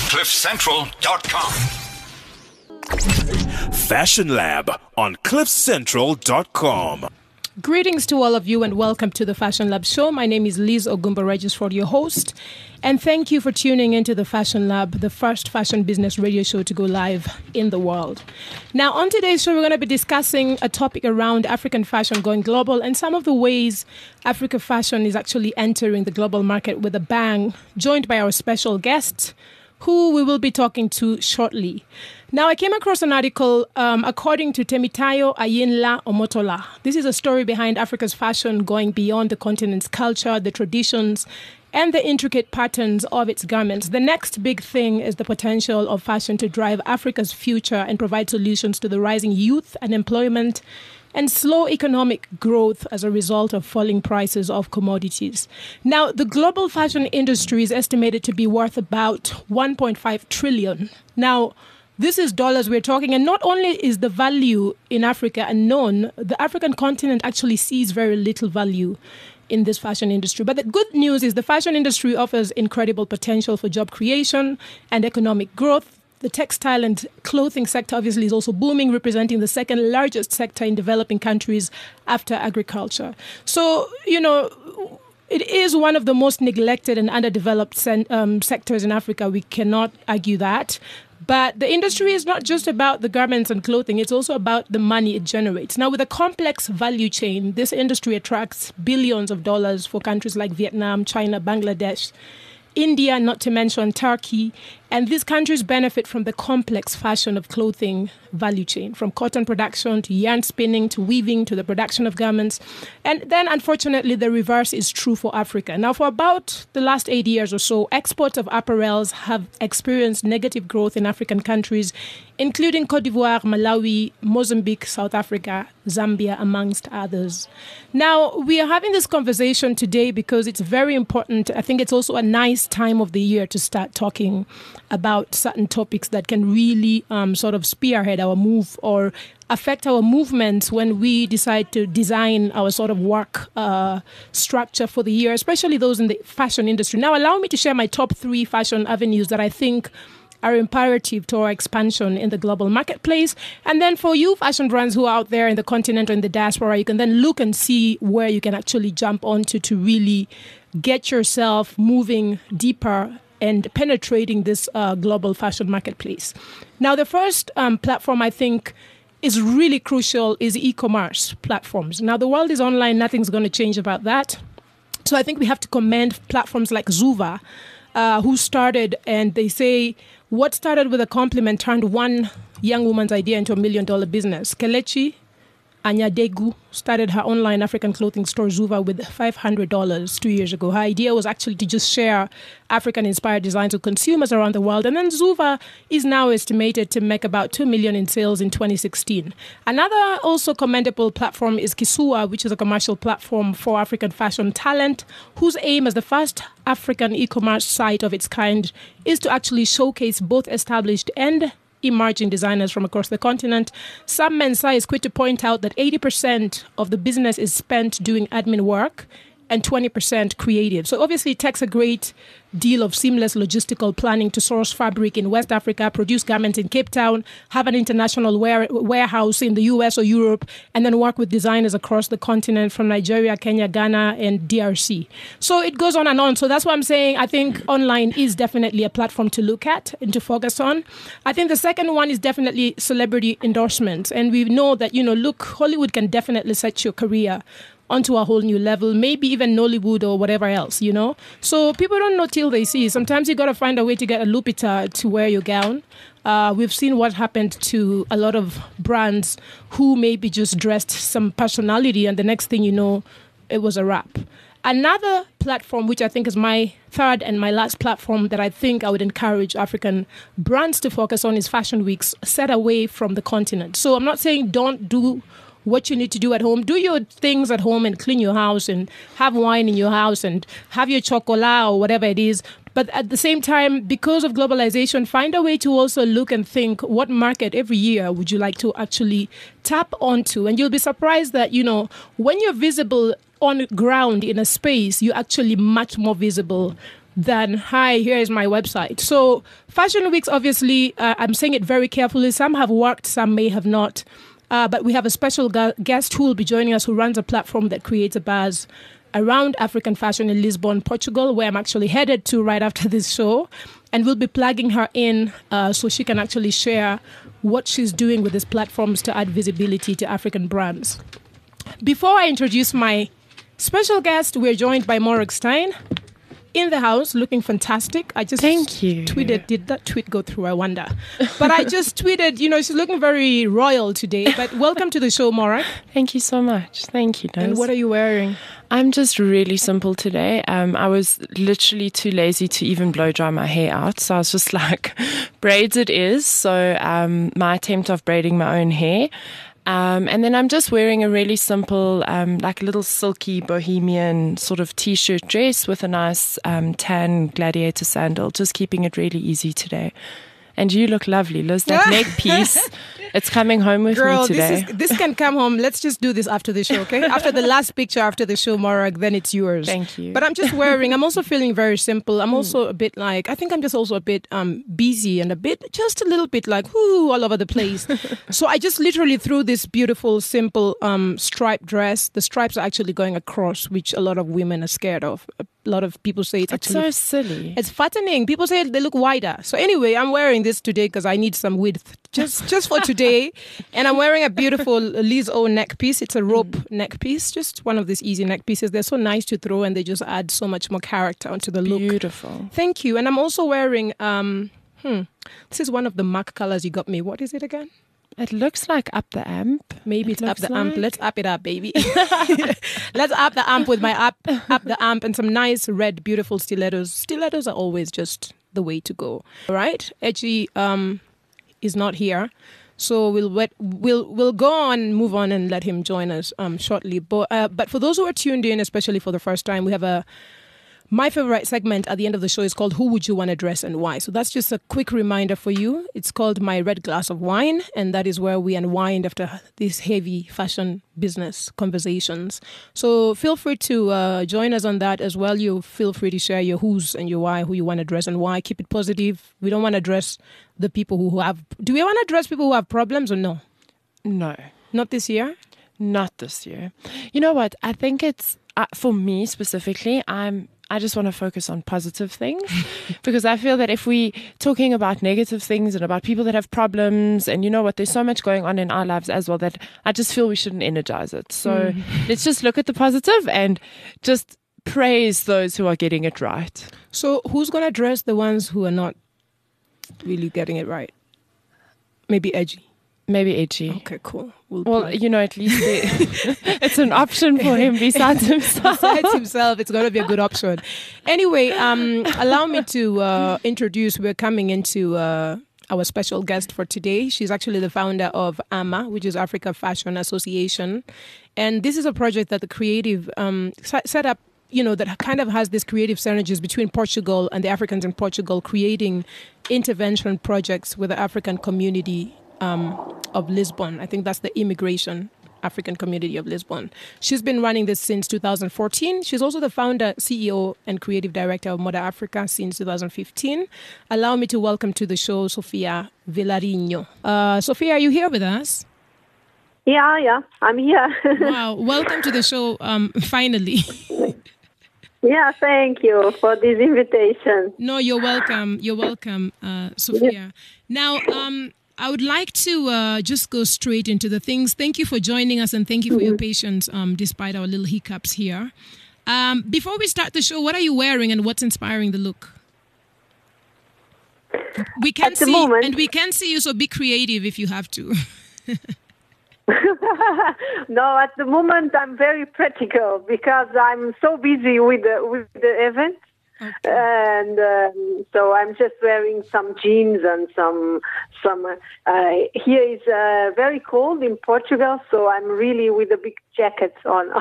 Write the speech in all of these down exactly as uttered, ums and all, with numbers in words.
cliff central dot com. Fashion Lab on cliff central dot com. Greetings to all of you and welcome to the Fashion Lab show. My name is Liz Ogumba Regisford, your host. And thank you for tuning into the Fashion Lab, the first fashion business radio show to go live in the world. Now, on today's show, we're going to be discussing a topic around African fashion going global and some of the ways African fashion is actually entering the global market with a bang, joined by our special guest, who we will be talking to shortly. Now, I came across an article um, according to Temitayo Ayinla Omotola. This is a story behind Africa's fashion going beyond the continent's culture, the traditions, and the intricate patterns of its garments. The next big thing is the potential of fashion to drive Africa's future and provide solutions to the rising youth unemployment and slow economic growth as a result of falling prices of commodities. Now, the global fashion industry is estimated to be worth about one point five trillion. Now, this is dollars we're talking, and not only is the value in Africa unknown, the African continent actually sees very little value in this fashion industry. But the good news is the fashion industry offers incredible potential for job creation and economic growth. The textile and clothing sector obviously is also booming, representing the second largest sector in developing countries after agriculture. So, you know, it is one of the most neglected and underdeveloped sen- um, sectors in Africa. We cannot argue that. But the industry is not just about the garments and clothing. It's also about the money it generates. Now, with a complex value chain, this industry attracts billions of dollars for countries like Vietnam, China, Bangladesh, India, not to mention Turkey. And these countries benefit from the complex fashion of clothing value chain, from cotton production to yarn spinning to weaving to the production of garments. And then, unfortunately, the reverse is true for Africa. Now, for about the last eight years or so, exports of apparels have experienced negative growth in African countries, including Cote d'Ivoire, Malawi, Mozambique, South Africa, Zambia, amongst others. Now, we are having this conversation today because it's very important. I think it's also a nice time of the year to start talking about certain topics that can really um, sort of spearhead our move or affect our movements when we decide to design our sort of work uh, structure for the year, especially those in the fashion industry. Now, allow me to share my top three fashion avenues that I think are imperative to our expansion in the global marketplace. And then for you fashion brands who are out there in the continent or in the diaspora, you can then look and see where you can actually jump onto to really get yourself moving deeper and penetrating this uh, global fashion marketplace. Now, the first um, platform I think is really crucial is e-commerce platforms. Now, the world is online. Nothing's going to change about that. So I think we have to commend platforms like Zuva, uh, who started, and they say, what started with a compliment turned one young woman's idea into a million dollar business. Kelechi Anyadegu started her online African clothing store, Zuva, with five hundred dollars two years ago. Her idea was actually to just share African-inspired designs with consumers around the world. And then Zuva is now estimated to make about two million dollars in sales in twenty sixteen. Another also commendable platform is Kisua, which is a commercial platform for African fashion talent, whose aim as the first African e-commerce site of its kind is to actually showcase both established and emerging designers from across the continent. Sam Mensah is quick to point out that eighty percent of the business is spent doing admin work and twenty percent creative. So obviously it takes a great deal of seamless logistical planning to source fabric in West Africa, produce garments in Cape Town, have an international ware- warehouse in the U S or Europe, and then work with designers across the continent from Nigeria, Kenya, Ghana, and D R C. So it goes on and on. So that's why I'm saying I think online is definitely a platform to look at and to focus on. I think the second one is definitely celebrity endorsements. And we know that, you know, look, Hollywood can definitely set your career onto a whole new level, maybe even Nollywood or whatever else, you know? So people don't know till they see. Sometimes you got to find a way to get a Lupita to wear your gown. Uh, we've seen what happened to a lot of brands who maybe just dressed some personality and the next thing you know, it was a wrap. Another platform, which I think is my third and my last platform that I think I would encourage African brands to focus on, is fashion weeks set away from the continent. So I'm not saying don't do what you need to do at home. Do your things at home and clean your house and have wine in your house and have your chocolat or whatever it is. But at the same time, because of globalization, find a way to also look and think, what market every year would you like to actually tap onto? And you'll be surprised that, you know, when you're visible on ground in a space, you're actually much more visible then hi, here is my website. So Fashion Weeks, obviously, uh, I'm saying it very carefully. Some have worked, some may have not. Uh, but we have a special gu- guest who will be joining us, who runs a platform that creates a buzz around African fashion in Lisbon, Portugal, where I'm actually headed to right after this show. And we'll be plugging her in uh, so she can actually share what she's doing with these platforms to add visibility to African brands. Before I introduce my special guest, we're joined by Morag Stein in the house, looking fantastic. I just Thank you. tweeted, did that tweet go through? I wonder. But I just tweeted, you know, she's looking very royal today. But welcome to the show, Morag. Thank you so much. Thank you, Nose. And what are you wearing? I'm just really simple today. Um, I was literally too lazy to even blow dry my hair out. So I was just like, braids it is. So um, my attempt of braiding my own hair. Um, and then I'm just wearing a really simple, um, like little silky bohemian sort of t-shirt dress with a nice um, tan gladiator sandal, just keeping it really easy today. And you look lovely, Liz. That neck piece, it's coming home with Girl, me today. This, is, this can come home. Let's just do this after the show, okay? After the last picture, after the show, Morag, then it's yours. Thank you. But I'm just wearing, I'm also feeling very simple. I'm also a bit like, I think I'm just also a bit um, busy and a bit, just a little bit like, whoo, all over the place. So I just literally threw this beautiful, simple um, striped dress. The stripes are actually going across, which a lot of women are scared of. A lot of people say it's, it's actually... so silly. It's fattening. People say they look wider. So anyway, I'm wearing this today because I need some width just just for today. And I'm wearing a beautiful Liz O neck piece. It's a rope mm. neck piece, just one of these easy neck pieces. They're so nice to throw and they just add so much more character onto the look. Beautiful. Thank you. And I'm also wearing, um, hmm, this is one of the MAC colors you got me. What is it again? It looks like Up the Amp. Maybe it it's Up the like. Amp. Let's up it up, baby. Let's up the amp with my up, up the amp and some nice red, beautiful stilettos. Stilettos are always just the way to go. All right, Edgy um, is not here, so we'll wet, we'll we'll go on and move on and let him join us um, shortly. But uh, but for those who are tuned in, especially for the first time, we have a. My favorite segment at the end of the show is called Who Would You Want to Dress and Why? So that's just a quick reminder for you. It's called My Red Glass of Wine, and that is where we unwind after these heavy fashion business conversations. So feel free to uh, join us on that as well. You feel free to share your who's and your why, who you want to dress and why. Keep it positive. We don't want to dress the people who have... Do we want to dress people who have problems or no? No. Not this year? Not this year. You know what? I think it's... Uh, for me specifically, I'm... I just want to focus on positive things because I feel that if we talking about negative things and about people that have problems and you know what, there's so much going on in our lives as well that I just feel we shouldn't energize it. So mm. let's just look at the positive and just praise those who are getting it right. So who's going to dress the ones who are not really getting it right? Maybe Edgy. Maybe Edgy. Okay, cool. We'll, well, play. You know, at least they, it's an option for him besides himself. Besides himself, it's going to be a good option. Anyway, um, allow me to uh, introduce, we're coming into uh, our special guest for today. She's actually the founder of A M A, which is Africa Fashion Association. And this is a project that the creative um, set up, you know, that kind of has this creative synergies between Portugal and the Africans in Portugal, creating intervention projects with the African community Um, of Lisbon. I think that's the immigration African community of Lisbon. She's been running this since two thousand fourteen. She's also the founder, C E O, and creative director of Moda Africa since two thousand fifteen. Allow me to welcome to the show Sofia Vilarinho. Uh, Sofia, are you here with us? Yeah, yeah, I'm here. Wow, welcome to the show, um, finally. Yeah, thank you for this invitation. No, you're welcome. You're welcome, uh, Sofia. Now, um, I would like to uh, just go straight into the things. Thank you for joining us and thank you for mm-hmm. your patience um, despite our little hiccups here. Um, before we start the show, what are you wearing and what's inspiring the look? We can At the see, moment, and we can see you, so be creative if you have to. No, at the moment I'm very practical because I'm so busy with the, with the event. Okay. And um, so I'm just wearing some jeans and some some. Uh, here is uh, very cold in Portugal, so I'm really with a big jackets on.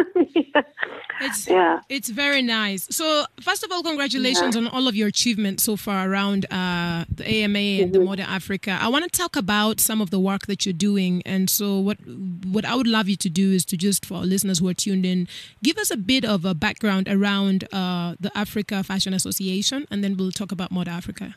It's, yeah. it's very nice. So, first of all, congratulations yeah. on all of your achievements so far around uh, the A M A and mm-hmm. the Moda Africa. I want to talk about some of the work that you're doing. And so what what I would love you to do is to just, for our listeners who are tuned in, give us a bit of a background around uh, the Africa Fashion Association, and then we'll talk about Moda Africa.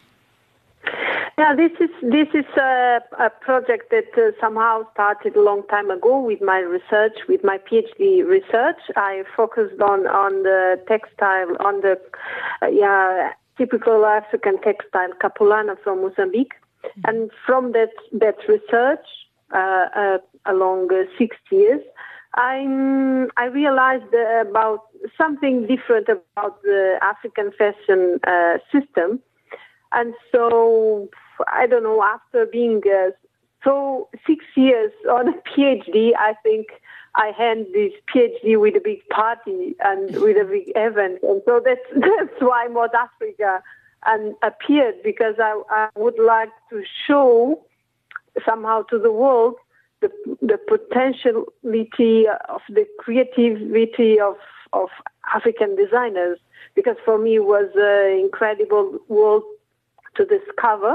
Yeah, this is this is a, a project that uh, somehow started a long time ago with my research, with my PhD research. I focused on, on the textile, on the uh, yeah typical African textile, Capulana from Mozambique, mm-hmm. and from that that research uh, uh, along uh, six years, I I realized uh, about something different about the African fashion uh, system. And so, I don't know, after being uh, so six years on a PhD, I think I hand this PhD with a big party and with a big event. And so that's, that's why Moda Africa and appeared, because I, I would like to show somehow to the world the, the potentiality of the creativity of, of African designers, because for me it was an incredible world to discover.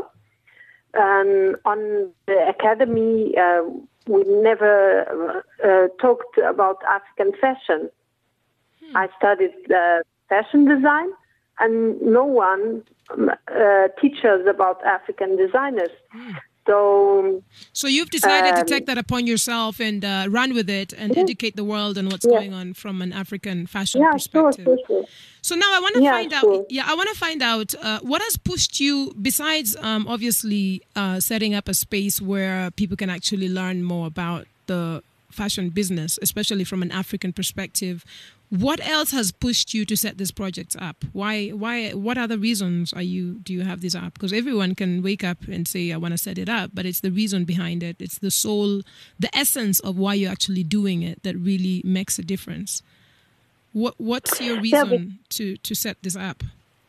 And on the academy, uh, we never uh, talked about African fashion. Hmm. I studied uh, fashion design, and no one uh, teaches about African designers. Hmm. So, so you've decided um, to take that upon yourself and uh, run with it and yeah. educate the world on what's yeah. going on from an African fashion yeah, perspective. Sure, sure, sure. So now I want to yeah, find sure. out. Yeah, I want to find out uh, what has pushed you, besides um, obviously uh, setting up a space where people can actually learn more about the fashion business, especially from an African perspective. What else has pushed you to set this project up? Why? Why? What other reasons are you? Do you have this up? Because everyone can wake up and say, "I want to set it up," but it's the reason behind it. It's the soul, the essence of why you're actually doing it that really makes a difference. What What's your reason yeah, but, to to set this up?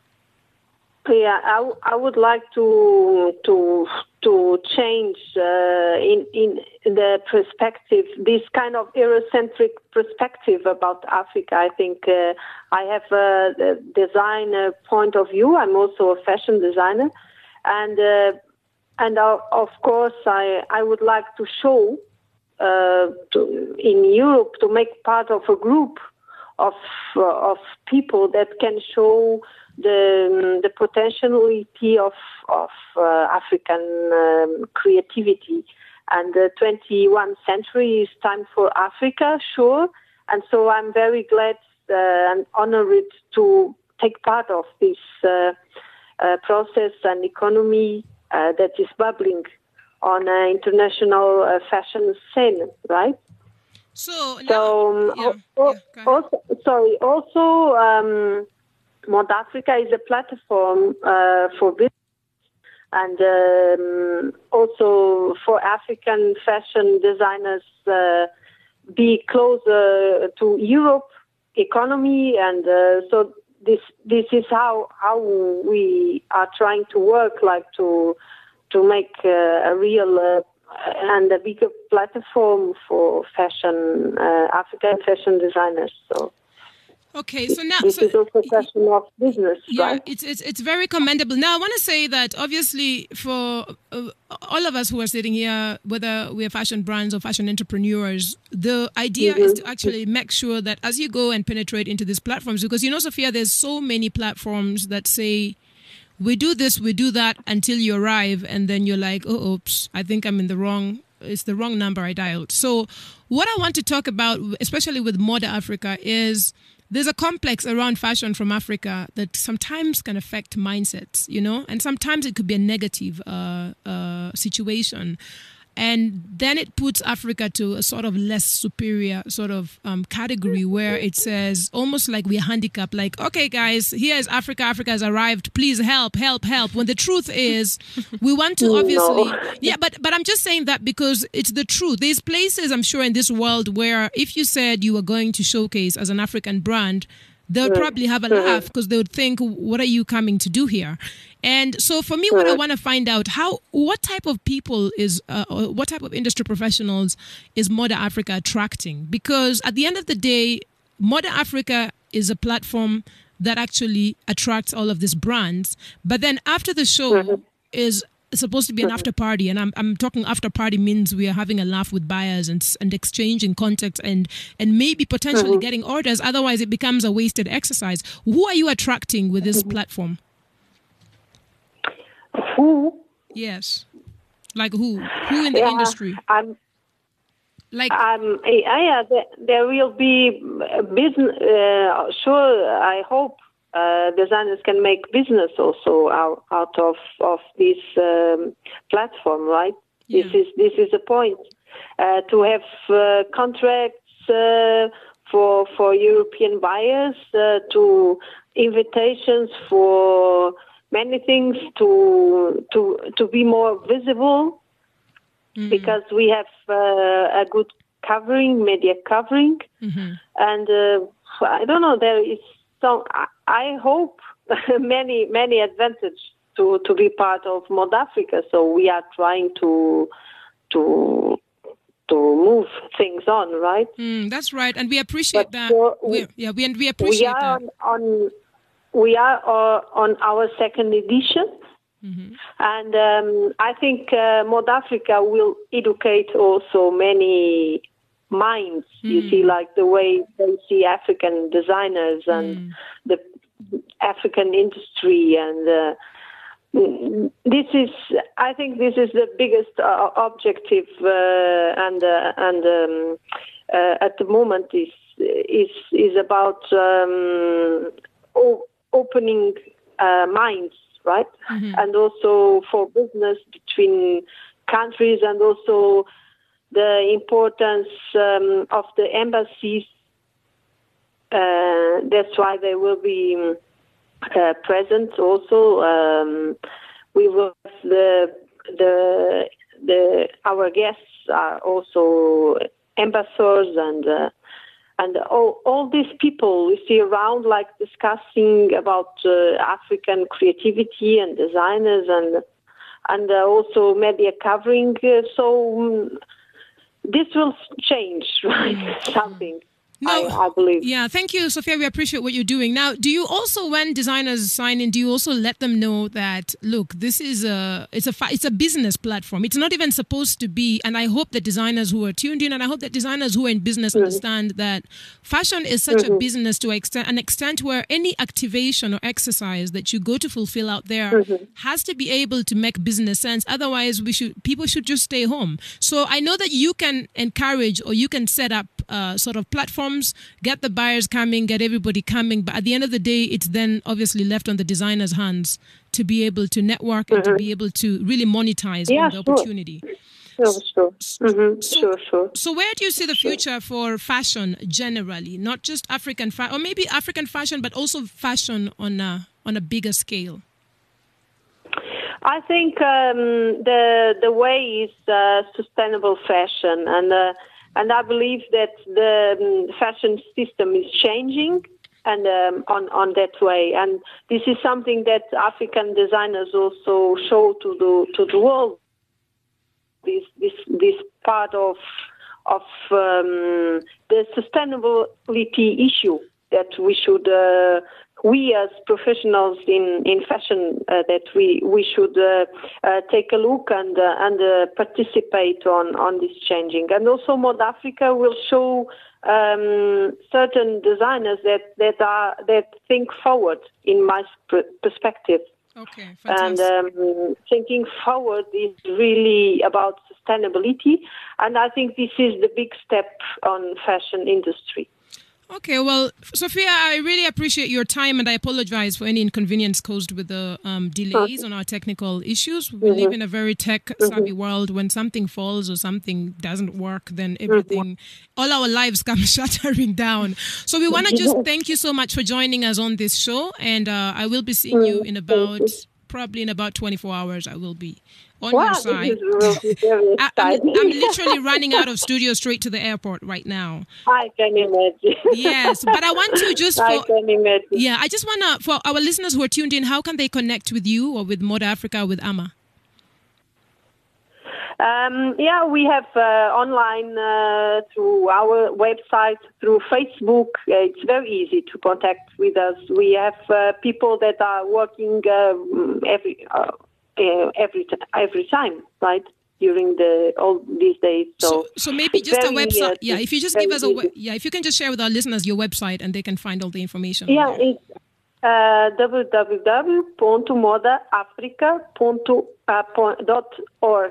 Yeah, I, I would like to to to change uh, in in the perspective, this kind of Eurocentric perspective about Africa. I think uh, I have a, a designer point of view. I'm also a fashion designer, and uh, and uh, of course I I would like to show uh, to, in Europe, to make part of a group of uh, of people that can show the the potentiality of of uh, African um, creativity. And the twenty-first century is time for Africa, sure. And so I'm very glad uh, and honored to take part of this uh, uh, process and economy uh, that is bubbling on an international uh, fashion scene, right? So, now, so yeah, also, yeah, also, sorry, also um, Moda Africa is a platform uh, for business and um, also for African fashion designers uh, be closer to Europe economy, and uh, so this this is how how we are trying to work, like to to make uh, a real uh, and a bigger platform for fashion, uh, African fashion designers. So, okay, so now this so, is also a question of business, yeah, right? it's it's it's very commendable. Now, I want to say that obviously for uh, all of us who are sitting here, whether we are fashion brands or fashion entrepreneurs, the idea mm-hmm. is to actually make sure that as you go and penetrate into these platforms, because you know, Sophia, there's so many platforms that say, we do this, we do that until you arrive, and then you're like, oh, oops, I think I'm in the wrong, it's the wrong number I dialed. So what I want to talk about, especially with Moda Africa, is there's a complex around fashion from Africa that sometimes can affect mindsets, you know, and sometimes it could be a negative uh, uh, situation. And then it puts Africa to a sort of less superior sort of um, category where it says almost like we're handicapped, like, okay, guys, here is Africa. Africa has arrived. Please help, help, help. When the truth is, we want to obviously, no. yeah, but but I'm just saying that because it's the truth. There's places, I'm sure, in this world where if you said you were going to showcase as an African brand, they would probably have a laugh because they would think, what are you coming to do here? And so for me, what I want to find out, how, what type of people is, uh, or what type of industry professionals is Moda Africa attracting? Because at the end of the day, Moda Africa is a platform that actually attracts all of these brands. But then after the show mm-hmm. is supposed to be an after party, and I'm I'm talking after party means we are having a laugh with buyers and and exchanging contacts and and maybe potentially mm-hmm. getting orders. Otherwise, it becomes a wasted exercise. Who are you attracting with this mm-hmm. platform? Who? Yes, like who? Who in the yeah, industry? I'm, like um, yeah, there, there will be business. Uh, sure, I hope. Uh, designers can make business also out, out of of this um, platform, right? Yeah. This is this is the point. Uh, to have uh, contracts uh, for for European buyers, uh, to invitations for many things, to to to be more visible, mm-hmm. because we have uh, a good covering, media covering, mm-hmm. and uh, I don't know. There is some. I hope many many advantages to, to be part of Moda Africa. So we are trying to to to move things on, right? Mm, that's right, and we appreciate but that. For, we, yeah, we and we appreciate we are that. On, on we are uh, on our second edition, mm-hmm. and um, I think uh, Moda Africa will educate also many minds. Mm. You see, like the way they see African designers and mm. the African industry, and uh, this is, I think, this is the biggest uh, objective, uh, and uh, and um, uh, at the moment is is is about um, o- opening uh, minds, right, mm-hmm. and also for business between countries, and also the importance um, of the embassies. Uh, that's why they will be uh, present. Also, um, we will have the the the our guests are also ambassadors, and uh, and all all these people we see around, like discussing about uh, African creativity and designers, and and uh, also media covering. Uh, so um, this will change, right? Something. No, I, I believe. Yeah, thank you, Sophia. We appreciate what you're doing. Now, do you also, when designers sign in, do you also let them know that, look, this is a it's a it's a business platform. It's not even supposed to be. And I hope that designers who are tuned in, and I hope that designers who are in business mm-hmm. understand that fashion is such mm-hmm. a business to extent, an extent where any activation or exercise that you go to fulfill out there mm-hmm. has to be able to make business sense. Otherwise, we should people should just stay home. So I know that you can encourage, or you can set up uh, sort of platforms. Get the buyers coming, get everybody coming. But at the end of the day, it's then obviously left on the designer's hands to be able to network mm-hmm. and to be able to really monetize yeah, on the sure. opportunity. Sure, sure. Mm-hmm. So, sure, sure. So where do you see the future for fashion generally? Not just African fashion, or maybe African fashion, but also fashion on a, on a bigger scale? I think um, the the way is uh, sustainable fashion, and uh, And I believe that the um, fashion system is changing, and um, on on that way. And this is something that African designers also show to the to the world. This this this part of of um, the sustainability issue that we should. Uh, We as professionals in in fashion uh, that we we should uh, uh, take a look and uh, and uh, participate on, on this changing. And also Moda Africa will show um, certain designers that, that are that think forward in my pr- perspective. Okay, fantastic. And um, thinking forward is really about sustainability, and I think this is the big step on fashion industry. Okay, well, Sophia, I really appreciate your time, and I apologize for any inconvenience caused with the um, delays on our technical issues. We mm-hmm. live in a very tech-savvy mm-hmm. world. When something falls or something doesn't work, then everything, mm-hmm. all our lives come shattering down. So we want to just thank you so much for joining us on this show, and uh, I will be seeing you in about probably in about twenty-four hours, I will be on wow, your side. This is really very I, I'm, exciting. I'm literally running out of studio straight to the airport right now. I can imagine. Yes, but I want to just I for can imagine. yeah, I just want to for our listeners who are tuned in, how can they connect with you or with Moda Africa or with Ama? Um, yeah, we have uh, online uh, through our website, through Facebook. Uh, it's very easy to contact with us. We have uh, people that are working uh, every uh, uh, every t- every time, right? During the all these days. So, So, so maybe just very, a website. uh, Yeah, if you just very give us a we- easy. yeah, if you can just share with our listeners your website and they can find all the information. on Yeah, there. it's uh, w w w dot moda africa dot org.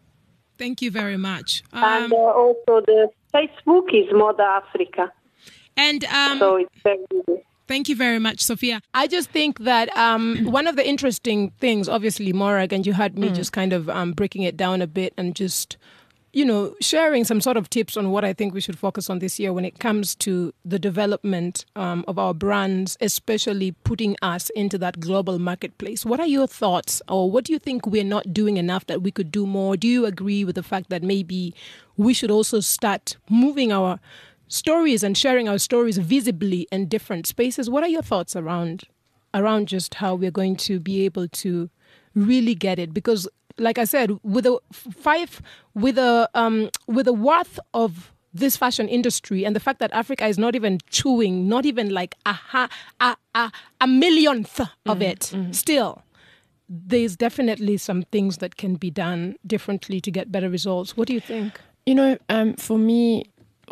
Thank you very much. Um, And uh, also the Facebook is Moda Africa. and um, So it's very easy. Thank you very much, Sophia. I just think that um, one of the interesting things, obviously, Morag, and you had me just kind of um, breaking it down a bit and just, you know, sharing some sort of tips on what I think we should focus on this year when it comes to the development um, of our brands, especially putting us into that global marketplace. What are your thoughts, or what do you think we're not doing enough that we could do more? Do you agree with the fact that maybe we should also start moving our stories and sharing our stories visibly in different spaces? What are your thoughts around around just how we're going to be able to really get it? Because, like I said, with a five with a um with a worth of this fashion industry and the fact that Africa is not even chewing, not even like a ha, a, a, a millionth of it, mm-hmm. still, there's definitely some things that can be done differently to get better results. What do you think? You know, um, for me,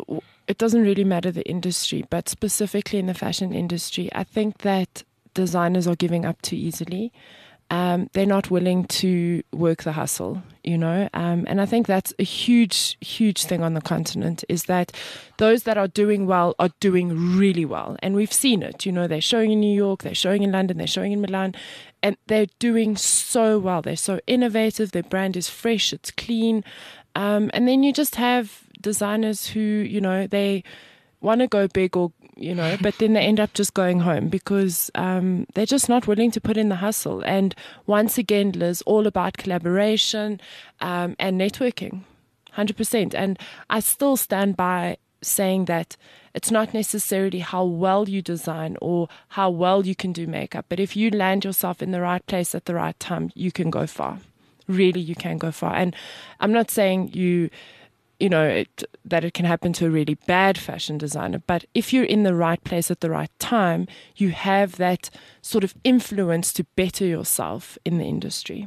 it doesn't really matter the industry, but specifically in the fashion industry, I think that designers are giving up too easily. Um, they're not willing to work the hustle, you know, um, and I think that's a huge, huge thing on the continent, is that those that are doing well are doing really well. And we've seen it, you know, they're showing in New York, they're showing in London, they're showing in Milan, and they're doing so well. They're so innovative, their brand is fresh, it's clean. Um, and then you just have designers who, you know, they want to go big or, you know, but then they end up just going home because um, they're just not willing to put in the hustle. And once again, Liz, all about collaboration um, and networking, one hundred percent. And I still stand by saying that it's not necessarily how well you design or how well you can do makeup, but if you land yourself in the right place at the right time, you can go far. Really, you can go far. And I'm not saying you... you know, it, that it can happen to a really bad fashion designer. But if you're in the right place at the right time, you have that sort of influence to better yourself in the industry.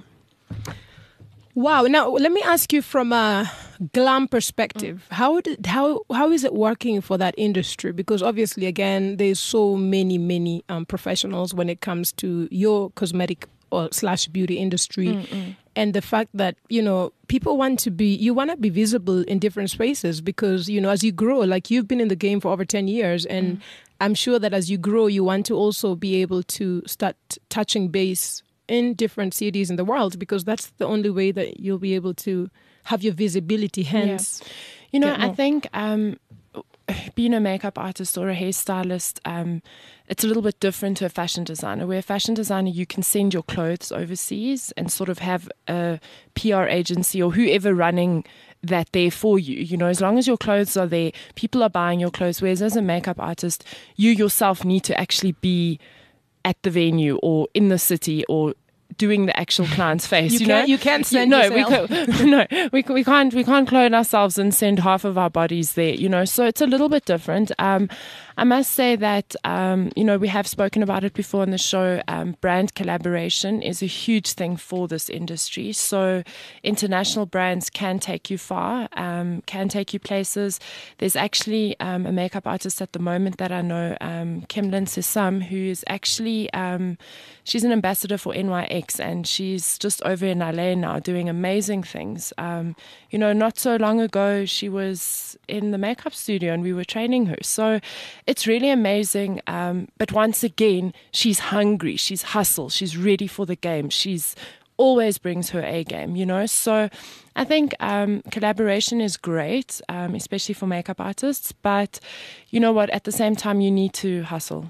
Wow. Now, let me ask you from a glam perspective, mm. how did, how how is it working for that industry? Because obviously, again, there's so many, many um, professionals when it comes to your cosmetic or slash beauty industry. Mm-mm. And the fact that, you know, people want to be, you want to be visible in different spaces because, you know, as you grow, like you've been in the game for over ten years. And mm. I'm sure that as you grow, you want to also be able to start touching base in different cities in the world, because that's the only way that you'll be able to have your visibility. Hence, yeah. you know, I think um, being a makeup artist or a hairstylist, um, it's a little bit different to a fashion designer. Where a fashion designer, you can send your clothes overseas and sort of have a P R agency or whoever running that there for you. You know, as long as your clothes are there, people are buying your clothes. Whereas as a makeup artist, you yourself need to actually be at the venue or in the city or doing the actual client's face. You, you can't, know, you can't send no, yourself. we can, no, we we can't we can't clone ourselves and send half of our bodies there. You know, so it's a little bit different. Um, I must say that um, you know, we have spoken about it before on the show. Um, brand collaboration is a huge thing for this industry. So international brands can take you far, um, can take you places. There's actually um, a makeup artist at the moment that I know, um, Kimlin Sisam, who is actually um, she's an ambassador for N Y X, and she's just over in L A now doing amazing things. Um, you know, not so long ago, she was in the makeup studio and we were training her. So it's really amazing. Um, but once again, she's hungry, she's hustle, she's ready for the game. She's always brings her A game, you know. So I think um, collaboration is great, um, especially for makeup artists. But you know what? At the same time, you need to hustle.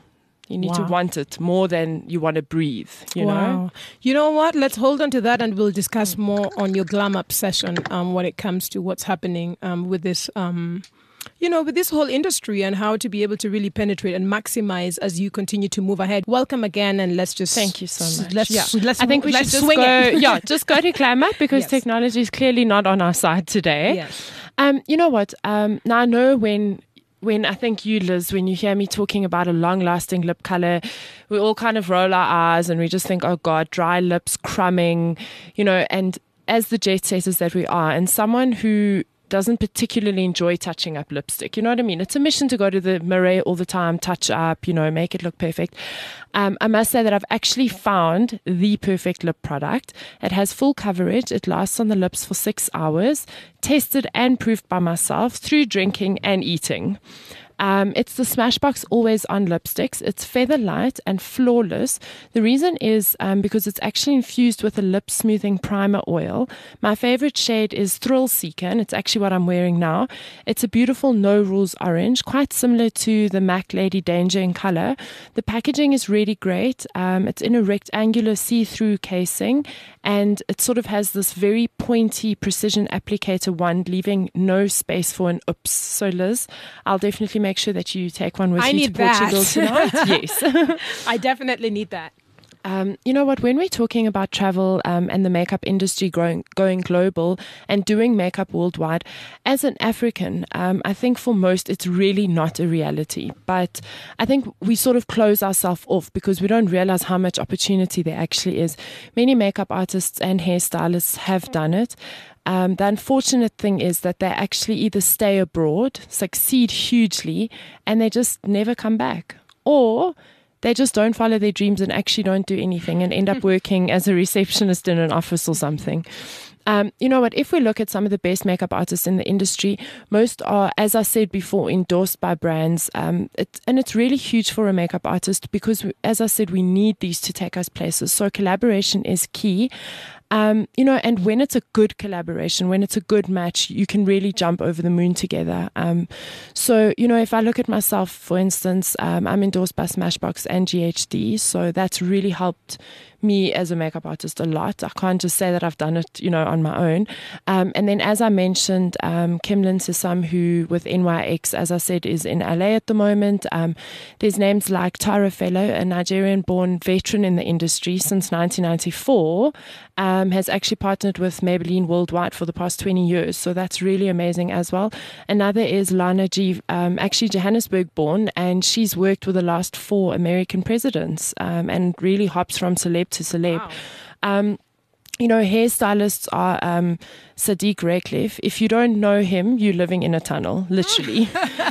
You need Wow. to want it more than you want to breathe, you wow. know? You know what? Let's hold on to that and we'll discuss more on your Glam Up session um, when it comes to what's happening um, with this, um, you know, with this whole industry and how to be able to really penetrate and maximize as you continue to move ahead. Welcome again, and let's just Thank you so much. Let's, yeah. let's I think we should let's just swing go, it. yeah, just go to Glam Up because Yes. technology is clearly not on our side today. Yes. Um, you know what? Um, now I know when when I think you, Liz, when you hear me talking about a long-lasting lip color, we all kind of roll our eyes and we just think, oh God, dry lips, crumbing, you know, and as the jet setters that we are, and someone who doesn't particularly enjoy touching up lipstick. You know what I mean? It's a mission to go to the mirror all the time, touch up, you know, make it look perfect. Um, I must say that I've actually found the perfect lip product. It has full coverage. It lasts on the lips for six hours, tested and proved by myself through drinking and eating. Um, it's the Smashbox Always On lipsticks. It's feather light and flawless. The reason is um, because it's actually infused with a lip smoothing primer oil. My favorite shade is Thrill Seeker, and it's actually what I'm wearing now. It's a beautiful No Rules orange, quite similar to the MAC Lady Danger in color. The packaging is really great. Um, it's in a rectangular see-through casing, and it sort of has this very pointy precision applicator wand, leaving no space for an oops. So Liz, I'll definitely make sure that you take one with I you need to Portugal that. tonight. Yes. I definitely need that. Um, you know what, when we're talking about travel um, and the makeup industry growing, going global and doing makeup worldwide, as an African, um, I think for most it's really not a reality. But I think we sort of close ourselves off because we don't realize how much opportunity there actually is. Many makeup artists and hairstylists have done it. Um, the unfortunate thing is that they actually either stay abroad, succeed hugely, and they just never come back. Or they just don't follow their dreams and actually don't do anything and end up working as a receptionist in an office or something. Um, you know what, if we look at some of the best makeup artists in the industry, most are, as I said before, endorsed by brands. Um, it, and it's really huge for a makeup artist because, we, as I said, we need these to take us places. So collaboration is key. Um, you know, and when it's a good collaboration, when it's a good match, you can really jump over the moon together. Um, so, you know, if I look at myself, for instance, um, I'm endorsed by Smashbox and G H D. So that's really helped me as a makeup artist a lot. I can't just say that I've done it, you know, on my own. Um, and then, as I mentioned, um, Kimlin Sisam, who with N Y X, as I said, is in L A at the moment. Um, there's names like Tara Fellow, a Nigerian-born veteran in the industry since nineteen ninety-four, um, has actually partnered with Maybelline worldwide for the past twenty years. So that's really amazing as well. Another is Lana G, um, actually Johannesburg-born, and she's worked with the last four American presidents um, and really hops from celeb to celeb. Wow. Um, you know, hairstylists are um, Sadiq Redcliffe. If you don't know him, you're living in a tunnel, literally.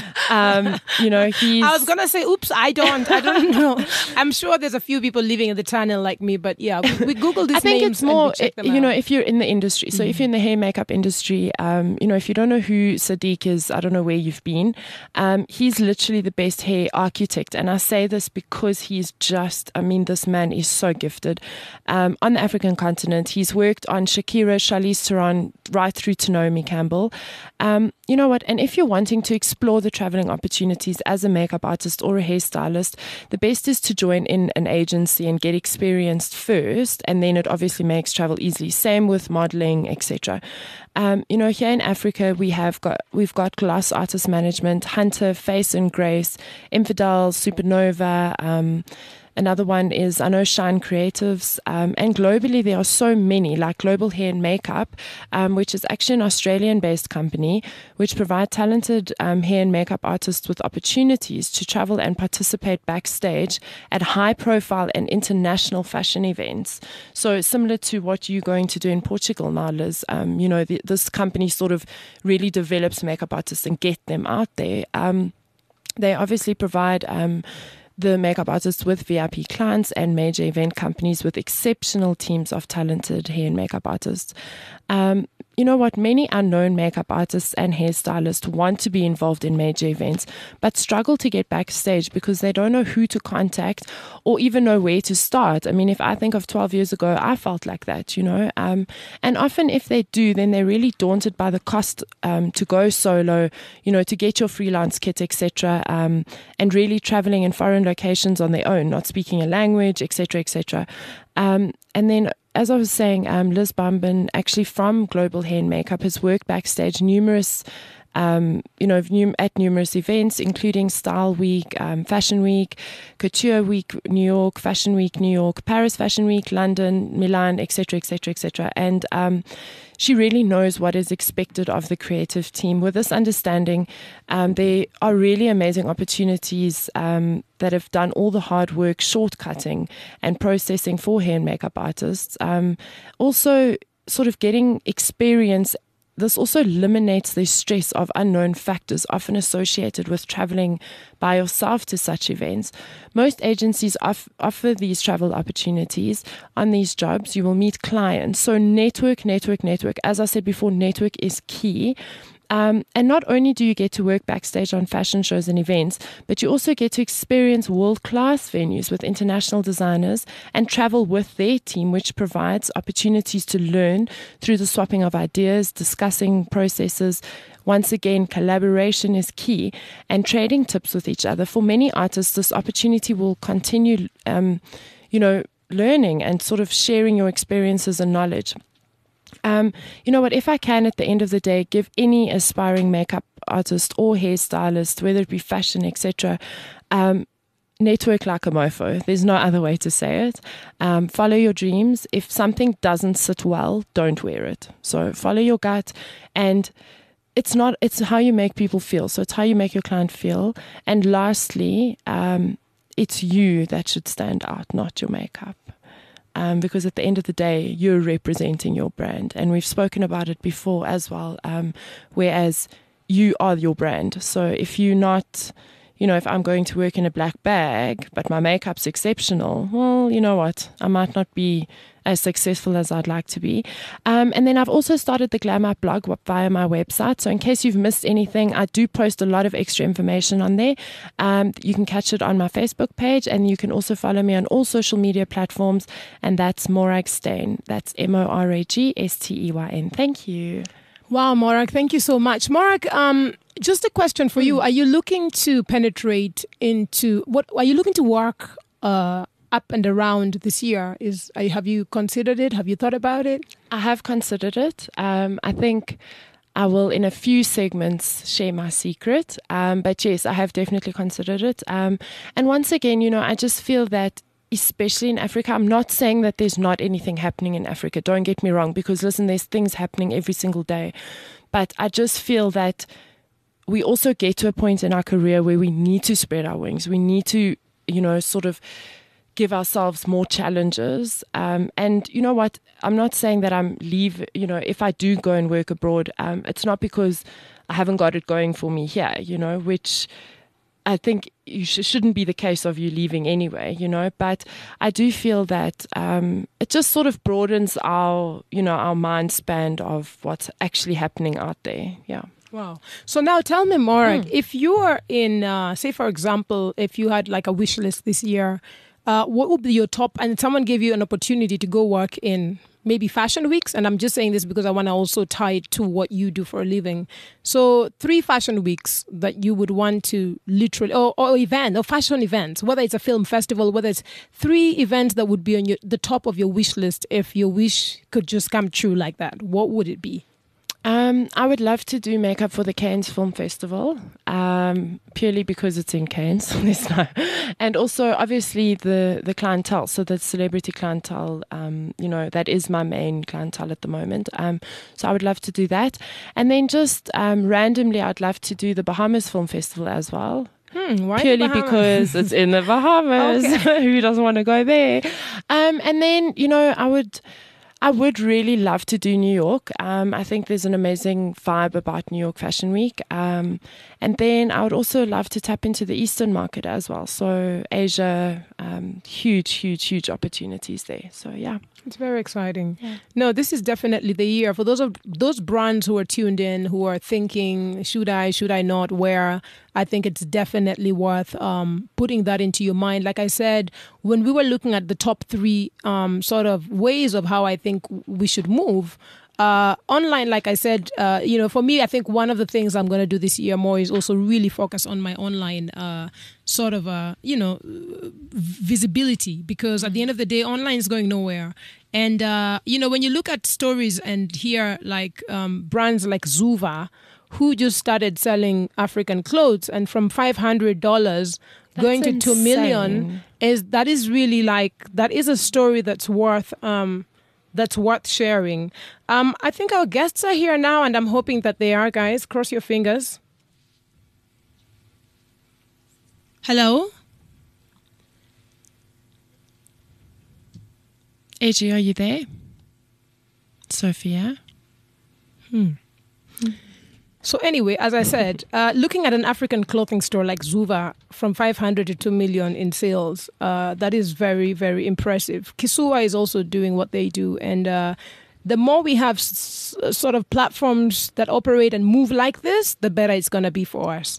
um, you know, he's... I was going to say, oops, I don't. I don't know. I'm sure there's a few people living in the tunnel like me, but yeah, we, we Googled these I think names it's more, and we checked them you out. know, if you're in the industry. So mm-hmm. if you're in the hair makeup industry, um, you know, if you don't know who Sadiq is, I don't know where you've been. Um, he's literally the best hair architect. And I say this because he's just, I mean, this man is so gifted. Um, on the African continent, he's worked on Shakira, Charlize Theron, right through to Naomi Campbell. Um, you know what? And if you're wanting to explore the traveling opportunities as a makeup artist or a hairstylist, the best is to join in an agency and get experienced first, and then it obviously makes travel easily. Same with modeling, et cetera. Um, you know, here in Africa, we have got we've got Glass Artist Management, Hunter, Face and Grace, Infidel, Supernova. Um, Another one is, I know, Shine Creatives. Um, and globally, there are so many, like Global Hair and Makeup, um, which is actually an Australian-based company, which provide talented um, hair and makeup artists with opportunities to travel and participate backstage at high-profile and international fashion events. So similar to what you're going to do in Portugal now, Liz, um, you know, the, this company sort of really develops makeup artists and get them out there. Um, they obviously provide... Um, the makeup artists with V I P clients and major event companies with exceptional teams of talented hair and makeup artists. Um, you know what? Many unknown makeup artists and hairstylists want to be involved in major events, but struggle to get backstage because they don't know who to contact or even know where to start. I mean, if I think of twelve years ago, I felt like that, you know. Um, and often if they do, then they're really daunted by the cost um, to go solo, you know, to get your freelance kit, et cetera, um, and really traveling in foreign locations on their own, not speaking a language, et cetera, et cetera. Um, and then, as I was saying, um, Liz Bamban, actually from Global Hair and Makeup, has worked backstage numerous, um, you know, num- at numerous events, including Style Week, um, Fashion Week, Couture Week, New York, Fashion Week, New York, Paris Fashion Week, London, Milan, et cetera, et cetera, et cetera. And um, she really knows what is expected of the creative team. With this understanding, um, there are really amazing opportunities um, that have done all the hard work, shortcutting and processing for hair and makeup artists. Um, also, sort of getting experience. This also eliminates the stress of unknown factors often associated with traveling by yourself to such events. Most agencies off- offer these travel opportunities. On these jobs, you will meet clients. So network, network, network. As I said before, network is key. Um, and not only do you get to work backstage on fashion shows and events, but you also get to experience world-class venues with international designers and travel with their team, which provides opportunities to learn through the swapping of ideas, discussing processes. Once again, collaboration is key, and trading tips with each other. For many artists, this opportunity will continue, um, you know, learning and sort of sharing your experiences and knowledge. Um, you know what, if I can at the end of the day give any aspiring makeup artist or hairstylist, whether it be fashion, et cetera, um, network like a mofo. There's no other way to say it. Um, follow your dreams. If something doesn't sit well, don't wear it. So follow your gut, and it's not, it's how you make people feel. So it's how you make your client feel. And lastly, um, it's you that should stand out, not your makeup. Um, because at the end of the day, you're representing your brand. And we've spoken about it before as well, um, whereas you are your brand. So if you're not, you know, if I'm going to work in a black bag, but my makeup's exceptional, well, you know what, I might not be as successful as I'd like to be. Um, and then I've also started the Glam Up blog via my website. So in case you've missed anything, I do post a lot of extra information on there. Um, you can catch it on my Facebook page, and you can also follow me on all social media platforms. And that's Morag Steyn. That's M O R A G S T E Y N. Thank you. Wow, Morag, thank you so much. Morag, um, just a question for you. Are you looking to penetrate into, what, are you looking to work uh, up and around this year? Is are, have you considered it? Have you thought about it? I have considered it. Um, I think I will, in a few segments, share my secret. Um, but yes, I have definitely considered it. Um, and once again, you know, I just feel that, especially in Africa, I'm not saying that there's not anything happening in Africa. Don't get me wrong, because listen, there's things happening every single day. But I just feel that we also get to a point in our career where we need to spread our wings. We need to, you know, sort of give ourselves more challenges. Um, and you know what? I'm not saying that I'm leave, you know, if I do go and work abroad, um, it's not because I haven't got it going for me here, you know, which I think you sh- shouldn't be the case of you leaving anyway, you know, but I do feel that um, it just sort of broadens our, you know, our mind span of what's actually happening out there. Yeah. Wow. So now tell me, Morag, Mm. if you are in, uh, say, for example, if you had like a wish list this year, uh, what would be your top, and someone gave you an opportunity to go work in maybe fashion weeks, and I'm just saying this because I want to also tie it to what you do for a living. So three fashion weeks that you would want to literally, or, or event, or fashion events, whether it's a film festival, whether it's three events that would be on your, the top of your wish list, if your wish could just come true like that, what would it be? Um, I would love to do makeup for the Cannes Film Festival, um, purely because it's in Cannes. There's no, and also obviously the, the clientele, so the celebrity clientele, um, you know, that is my main clientele at the moment. Um, so I would love to do that. And then just um, randomly, I'd love to do the Bahamas Film Festival as well. Hmm, why Purely the because it's in the Bahamas. Okay. Who doesn't want to go there? Um, and then, you know, I would... I would really love to do New York. Um, I think there's an amazing vibe about New York Fashion Week. Um, and then I would also love to tap into the Eastern market as well. So Asia, um, huge, huge, huge opportunities there. So, yeah. It's very exciting. Yeah. No, this is definitely the year for those of those brands who are tuned in, who are thinking, should I, should I not wear? I think it's definitely worth um, putting that into your mind. Like I said, when we were looking at the top three um, sort of ways of how I think we should move, Uh, online, like I said, uh, you know, for me, I think one of the things I'm going to do this year more is also really focus on my online uh, sort of, uh, you know, visibility, because at the end of the day, online is going nowhere. And, uh, you know, when you look at stories and hear like um, brands like Zuva, who just started selling African clothes, and from five hundred dollars going to two million, is that is really like, that is a story that's worth um that's worth sharing. Um, I think our guests are here now, and I'm hoping that they are, guys. Cross your fingers. Hello? A G, are you there? Sophia? Hmm. So anyway, as I said, uh, looking at an African clothing store like Zuva, from five hundred to two million in sales, uh, that is very, very impressive. Kisuwa is also doing what they do. And uh, the more we have s- sort of platforms that operate and move like this, the better it's going to be for us.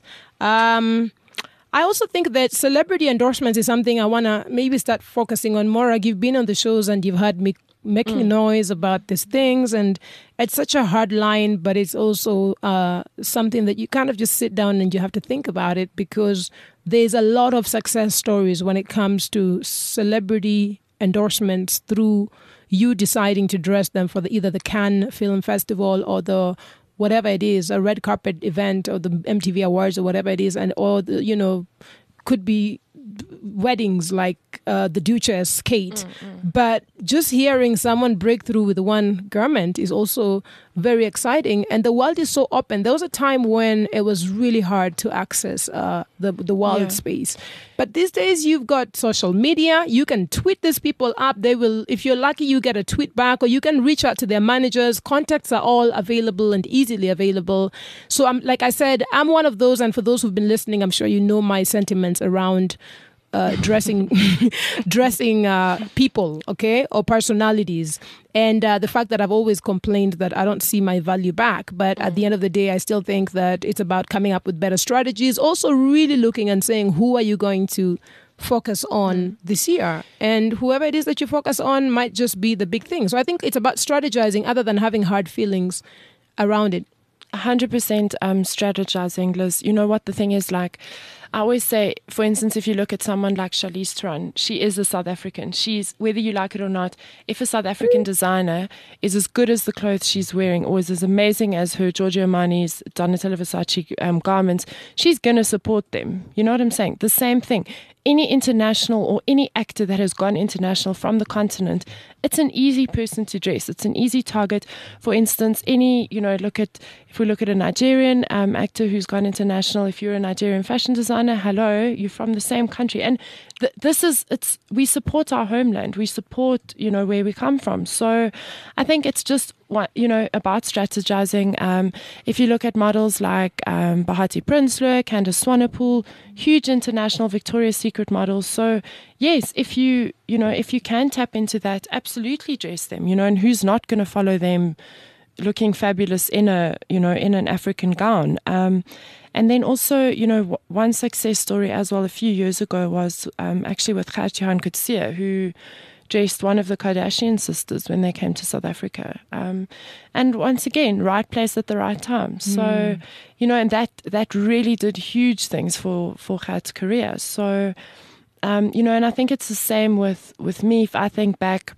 Um, I also think that celebrity endorsements is something I want to maybe start focusing on more. Like, you've been on the shows and you've heard me making mm. noise about these things, and it's such a hard line, but it's also uh, something that you kind of just sit down and you have to think about it, because there's a lot of success stories when it comes to celebrity endorsements through you deciding to dress them for the, either the Cannes Film Festival or the whatever it is, a red carpet event or the M T V Awards or whatever it is, and or the, you know, could be weddings like uh, the Duchess, Kate. Mm-mm. But just hearing someone break through with one garment is also very exciting. And the world is so open. There was a time when it was really hard to access uh, the, the wild yeah. space. But these days you've got social media. You can tweet these people up. They will, if you're lucky, you get a tweet back, or you can reach out to their managers. Contacts are all available and easily available. So I'm, like I said, I'm one of those. And for those who've been listening, I'm sure you know my sentiments around Uh, dressing dressing uh, people, okay, or personalities. And uh, the fact that I've always complained that I don't see my value back. But at the end of the day, I still think that it's about coming up with better strategies. Also really looking and saying, who are you going to focus on this year? And whoever it is that you focus on might just be the big thing. So I think it's about strategizing other than having hard feelings around it. one hundred percent um, strategizing, Liz. You know what the thing is, like, I always say, for instance, if you look at someone like Charlize Theron, she is a South African. She's, whether you like it or not, if a South African designer is as good as the clothes she's wearing, or is as amazing as her Giorgio Armani's, Donatella Versace um, garments, she's going to support them. You know what I'm saying? The same thing. Any international or any actor that has gone international from the continent, it's an easy person to dress. It's an easy target. For instance, any, you know, look at, if we look at a Nigerian um, actor who's gone international, if you're a Nigerian fashion designer, hello, you're from the same country. And th- this is, it's, we support our homeland. We support, you know, where we come from. So I think it's just, what, you know, about strategizing. Um, if you look at models like um, Bahati Prinsloo, Candice Swanepoel, huge international Victoria's Secret models. So yes, if you, you know, if you can tap into that, absolutely dress them, you know, and who's not going to follow them looking fabulous in a, you know, in an African gown. Um, and then also, you know, w- one success story as well a few years ago was um, actually with Gert-Johan Coetzee, who dressed one of the Kardashian sisters when they came to South Africa. Um, and once again, right place at the right time. So, mm. you know, and that that really did huge things for, for Gert's career. So, um, you know, and I think it's the same with, with me. If I think back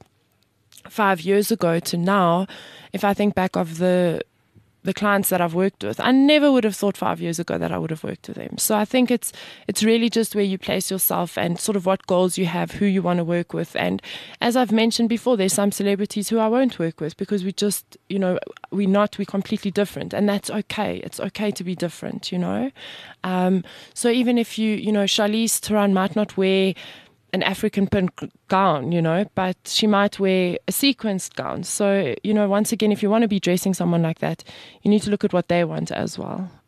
five years ago to now, if I think back of the the clients that I've worked with, I never would have thought five years ago that I would have worked with them. So I think it's it's really just where you place yourself and sort of what goals you have, who you want to work with. And as I've mentioned before, there's some celebrities who I won't work with because we just, you know, we're not, we're completely different. And that's okay. It's okay to be different, you know. Um, so even if you, you know, Charlize Theron might not wear an African print gown, you know, but she might wear a sequenced gown. So, you know, once again, if you want to be dressing someone like that, you need to look at what they want as well.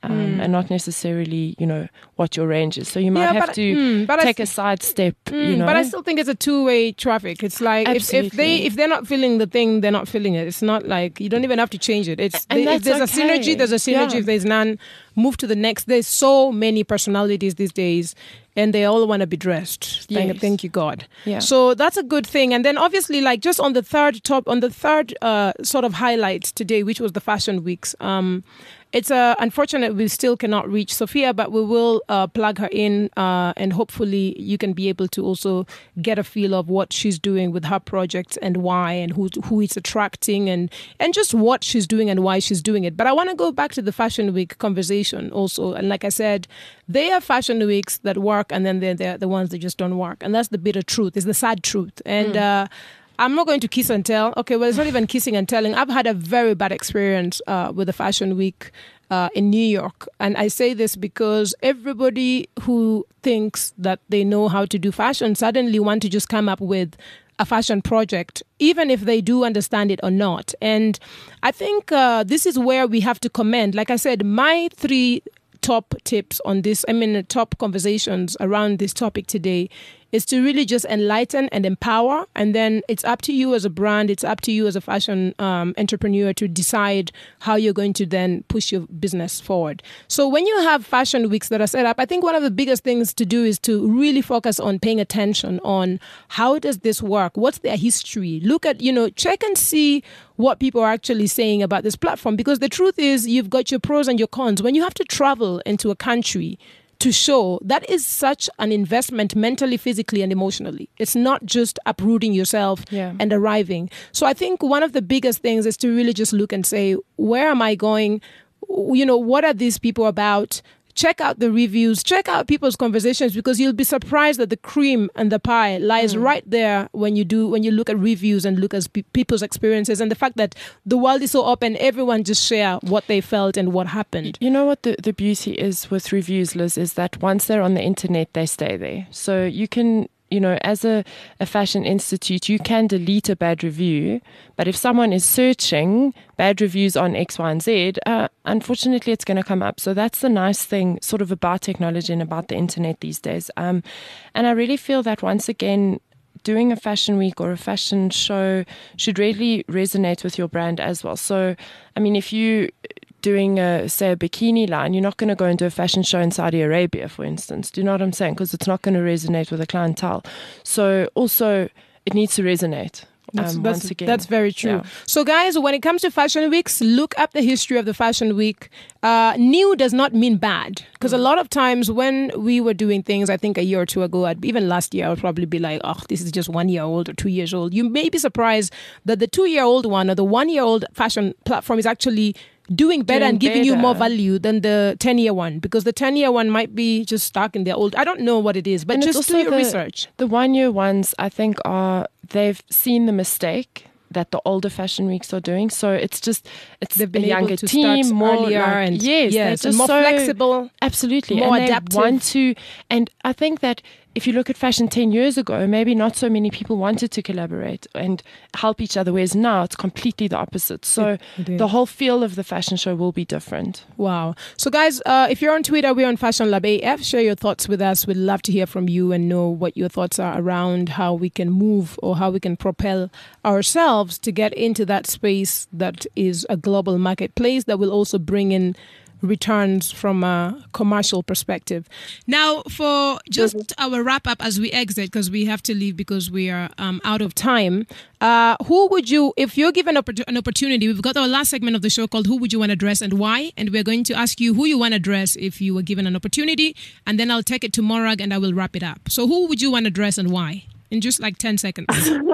um, Mm. and not necessarily, you know, what your range is. So you might Yeah, have but- to mm, but I take s- a side step, Mm, you know. But I still think it's a two-way traffic. It's like if, if they Absolutely. if they're not feeling the thing, they're not feeling it. It's not like you don't even have to change it. It's And they, if there's that's a synergy, okay. there's a synergy. Yeah. If there's none, move to the next. There's so many personalities these days, and they all want to be dressed. Thank, Yes. thank you God. Yeah. So that's a good thing. And then obviously, like just on the third top, on the third uh, sort of highlight today, which was the fashion weeks. Um, It's uh, unfortunate we still cannot reach Sophia, but we will uh, plug her in uh, and hopefully you can be able to also get a feel of what she's doing with her projects and why and who who it's attracting and, and just what she's doing and why she's doing it. But I want to go back to the Fashion Week conversation also. And like I said, they are fashion weeks that work and then they're, they're the ones that just don't work. And that's the bitter truth, it's the sad truth. And mm. uh, I'm not going to kiss and tell. Okay, well, it's not even kissing and telling. I've had a very bad experience uh, with the Fashion Week uh, in New York. And I say this because everybody who thinks that they know how to do fashion suddenly want to just come up with a fashion project, even if they do understand it or not. And I think uh, this is where we have to commend. Like I said, my three top tips on this, I mean, top conversations around this topic today is to really just enlighten and empower. And then it's up to you as a brand, it's up to you as a fashion um, entrepreneur to decide how you're going to then push your business forward. So when you have fashion weeks that are set up, I think one of the biggest things to do is to really focus on paying attention on how does this work? What's their history? Look at, you know, check and see what people are actually saying about this platform. Because the truth is you've got your pros and your cons. When you have to travel into a country to show, that is such an investment mentally, physically, and emotionally. It's not just uprooting yourself Yeah. and arriving. So I think one of the biggest things is to really just look and say, where am I going? You know, what are these people about? Check out the reviews, check out people's conversations, because you'll be surprised that the cream and the pie lies mm. right there when you do, when you look at reviews and look at pe- people's experiences, and the fact that the world is so open, everyone just share what they felt and what happened. You know what the, the beauty is with reviews, Liz, is that once they're on the internet, they stay there. So you can, you know, as a, a fashion institute, you can delete a bad review. But if someone is searching bad reviews on X, Y, and Z, uh, unfortunately, it's going to come up. So that's the nice thing sort of about technology and about the internet these days. Um, and I really feel that once again, doing a fashion week or a fashion show should really resonate with your brand as well. So, I mean, if you doing a, say, a bikini line, you're not going to go into a fashion show in Saudi Arabia, for instance. Do you know what I'm saying? Because it's not going to resonate with a clientele. So also, it needs to resonate. That's, Um, that's, once again. that's very true. Yeah. So, guys, when it comes to fashion weeks, look up the history of the fashion week. Uh, new does not mean bad, because mm. a lot of times when we were doing things, I think a year or two ago, I'd, even last year, I would probably be like, oh, this is just one year old or two years old. You may be surprised that the two-year-old one or the one-year-old fashion platform is actually doing better Doing and giving you better. more value than the ten-year one, because the ten-year one might be just stuck in their old. I don't know what it is, but And it's just do also your the- research. The one-year ones, I think, are they've seen the mistake that the older fashion weeks are doing. So it's just, it's They've been a younger able to team, start more earlier like, and yes, they're yes, just more so flexible, absolutely, more and adaptive. They want to, and I think that if you look at fashion ten years ago, maybe not so many people wanted to collaborate and help each other, whereas now it's completely the opposite. So It- it is. the whole feel of the fashion show will be different. Wow. So, guys, uh, if you're on Twitter, we're on Fashion Lab A F. Share your thoughts with us. We'd love to hear from you and know what your thoughts are around how we can move or how we can propel ourselves to get into that space that is a global marketplace that will also bring in returns from a commercial perspective. Now, for just our wrap up as we exit, because we have to leave because we are um, out of time, uh, who would you, if you're given oppor- an opportunity, we've got our last segment of the show called Who Would You Want to Dress and Why? And we're going to ask you who you want to dress if you were given an opportunity. And then I'll take it to Morag and I will wrap it up. So who would you want to dress and why? In just like ten seconds.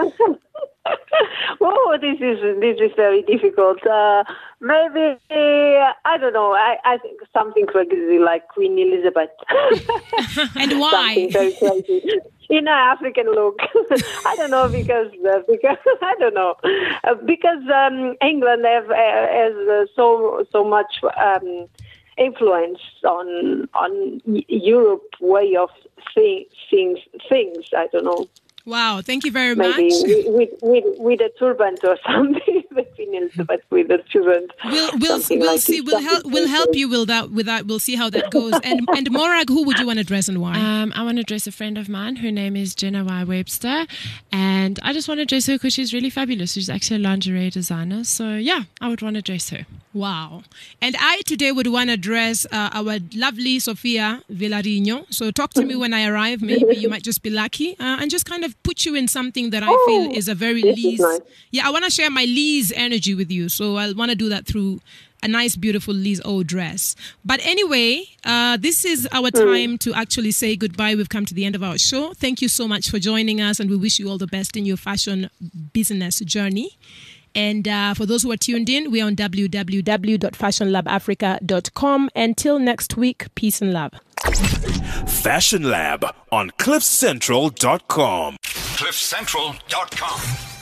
Oh, this is this is very difficult. Uh, maybe uh, I don't know. I, I think something crazy like Queen Elizabeth. And why? Something very crazy in an African look. I don't know because uh, because I don't know uh, because um, England have uh, has uh, so so much um, influence on on Europe way of thi- things things. I don't know. Wow, thank you very Maybe much. with, with, with a turban or something, but with a turban. We'll we'll we'll like see. We'll help. We'll help you with that. With that, we'll see how that goes. And and Morag, who would you want to dress and why? Um, I want to dress a friend of mine. Her name is Jenna Y. Webster, and I just want to dress her because she's really fabulous. She's actually a lingerie designer. So yeah, I would want to dress her. Wow. And I today would want to dress uh, our lovely Sofia Villarino. So talk to me when I arrive. Maybe you might just be lucky uh, and just kind of put you in something that I oh, feel is a very Lee's. Nice. Yeah, I want to share my Lee's energy with you. So I want to do that through a nice, beautiful Lee's O dress. But anyway, uh, this is our time to actually say goodbye. We've come to the end of our show. Thank you so much for joining us, and we wish you all the best in your fashion business journey. And uh, for those who are tuned in, we're on w w w dot fashion lab africa dot com. Until next week, peace and love. Fashion Lab on cliff central dot com. cliff central dot com.